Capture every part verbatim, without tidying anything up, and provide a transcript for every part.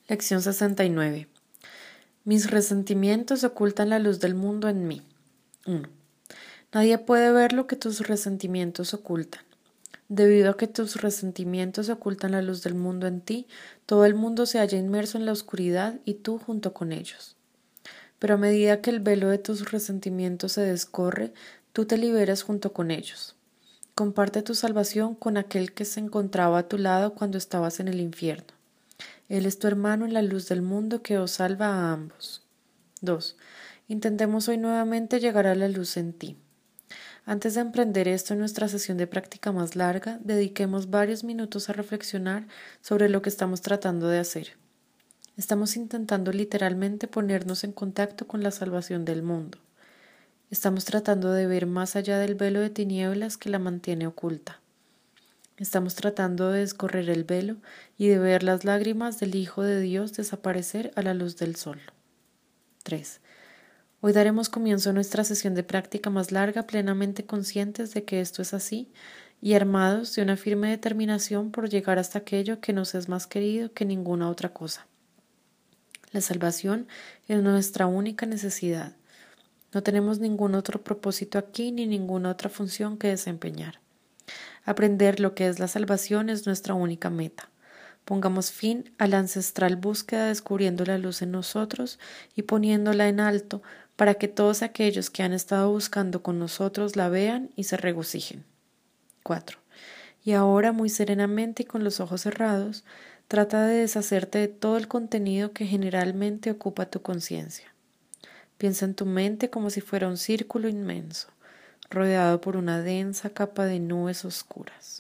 Lección sesenta y nueve. Mis resentimientos ocultan la luz del mundo en mí. uno. Nadie puede ver lo que tus resentimientos ocultan. Debido a que tus resentimientos ocultan la luz del mundo en ti, todo el mundo se halla inmerso en la oscuridad y tú junto con ellos. Pero a medida que el velo de tus resentimientos se descorre, tú te liberas junto con ellos. Comparte tu salvación con aquel que se encontraba a tu lado cuando estabas en el infierno. Él es tu hermano en la luz del mundo que os salva a ambos. dos. Intentemos hoy nuevamente llegar a la luz en ti. Antes de emprender esto en nuestra sesión de práctica más larga, dediquemos varios minutos a reflexionar sobre lo que estamos tratando de hacer. Estamos intentando literalmente ponernos en contacto con la salvación del mundo. Estamos tratando de ver más allá del velo de tinieblas que la mantiene oculta. Estamos tratando de descorrer el velo y de ver las lágrimas del Hijo de Dios desaparecer a la luz del sol. tres. Hoy daremos comienzo a nuestra sesión de práctica más larga plenamente conscientes de que esto es así y armados de una firme determinación por llegar hasta aquello que nos es más querido que ninguna otra cosa. La salvación es nuestra única necesidad. No tenemos ningún otro propósito aquí ni ninguna otra función que desempeñar. Aprender lo que es la salvación es nuestra única meta. Pongamos fin a la ancestral búsqueda descubriendo la luz en nosotros y poniéndola en alto para que todos aquellos que han estado buscando con nosotros la vean y se regocijen. cuatro. Y ahora, muy serenamente y con los ojos cerrados, trata de deshacerte de todo el contenido que generalmente ocupa tu conciencia. Piensa en tu mente como si fuera un círculo inmenso, rodeado por una densa capa de nubes oscuras.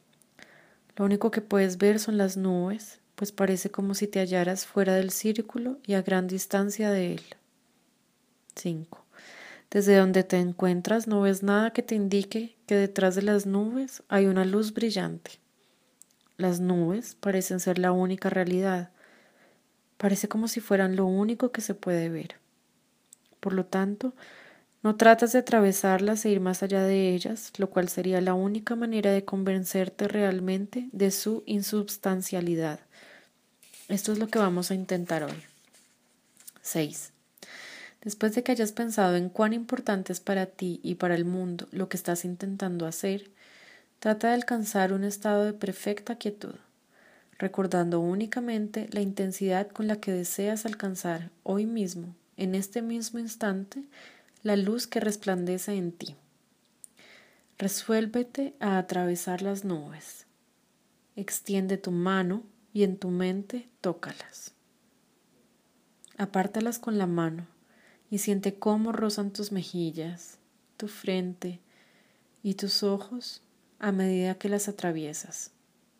Lo único que puedes ver son las nubes, pues parece como si te hallaras fuera del círculo y a gran distancia de él. cinco. Desde donde te encuentras no ves nada que te indique que detrás de las nubes hay una luz brillante. Las nubes parecen ser la única realidad. Parece como si fueran lo único que se puede ver. Por lo tanto, no tratas de atravesarlas e ir más allá de ellas, lo cual sería la única manera de convencerte realmente de su insubstancialidad. Esto es lo que vamos a intentar hoy. seis. Después de que hayas pensado en cuán importante es para ti y para el mundo lo que estás intentando hacer, trata de alcanzar un estado de perfecta quietud, recordando únicamente la intensidad con la que deseas alcanzar hoy mismo, en este mismo instante, la luz que resplandece en ti. Resuélvete a atravesar las nubes. Extiende tu mano y en tu mente tócalas. Apártalas con la mano y siente cómo rozan tus mejillas, tu frente y tus ojos a medida que las atraviesas.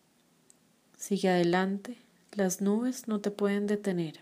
Sigue adelante, las nubes no te pueden detener.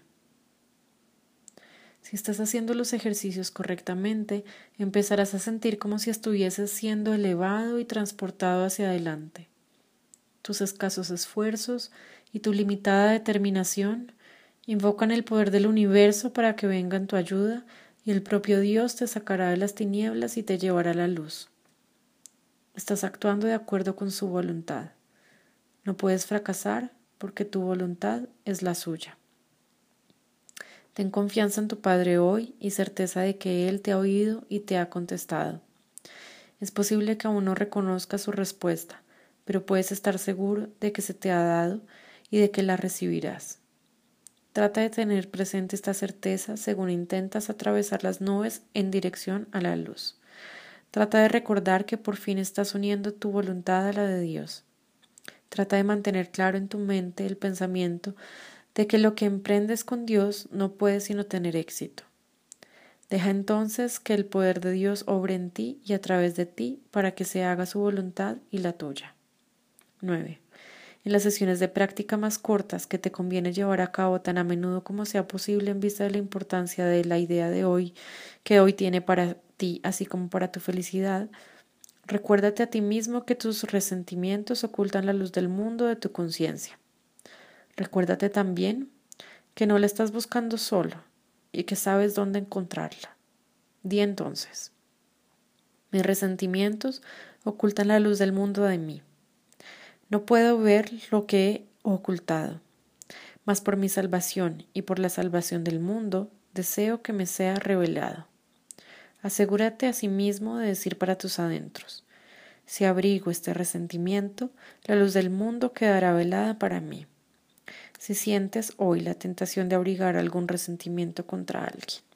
Si estás haciendo los ejercicios correctamente, empezarás a sentir como si estuvieses siendo elevado y transportado hacia adelante. Tus escasos esfuerzos y tu limitada determinación invocan el poder del universo para que venga en tu ayuda y el propio Dios te sacará de las tinieblas y te llevará a la luz. Estás actuando de acuerdo con su voluntad. No puedes fracasar porque tu voluntad es la suya. Ten confianza en tu Padre hoy y certeza de que Él te ha oído y te ha contestado. Es posible que aún no reconozcas su respuesta, pero puedes estar seguro de que se te ha dado y de que la recibirás. Trata de tener presente esta certeza según intentas atravesar las nubes en dirección a la luz. Trata de recordar que por fin estás uniendo tu voluntad a la de Dios. Trata de mantener claro en tu mente el pensamiento de que lo que emprendes con Dios no puede sino tener éxito. Deja entonces que el poder de Dios obre en ti y a través de ti para que se haga su voluntad y la tuya. nueve. En las sesiones de práctica más cortas que te conviene llevar a cabo tan a menudo como sea posible en vista de la importancia de la idea de hoy que hoy tiene para ti así como para tu felicidad, recuérdate a ti mismo que tus resentimientos ocultan la luz del mundo de tu conciencia. Recuérdate también que no la estás buscando solo y que sabes dónde encontrarla. Di entonces: mis resentimientos ocultan la luz del mundo de mí. No puedo ver lo que he ocultado, mas por mi salvación y por la salvación del mundo, deseo que me sea revelado. Asegúrate asimismo de decir para tus adentros: si abrigo este resentimiento, la luz del mundo quedará velada para mí. Si sientes hoy la tentación de abrigar algún resentimiento contra alguien,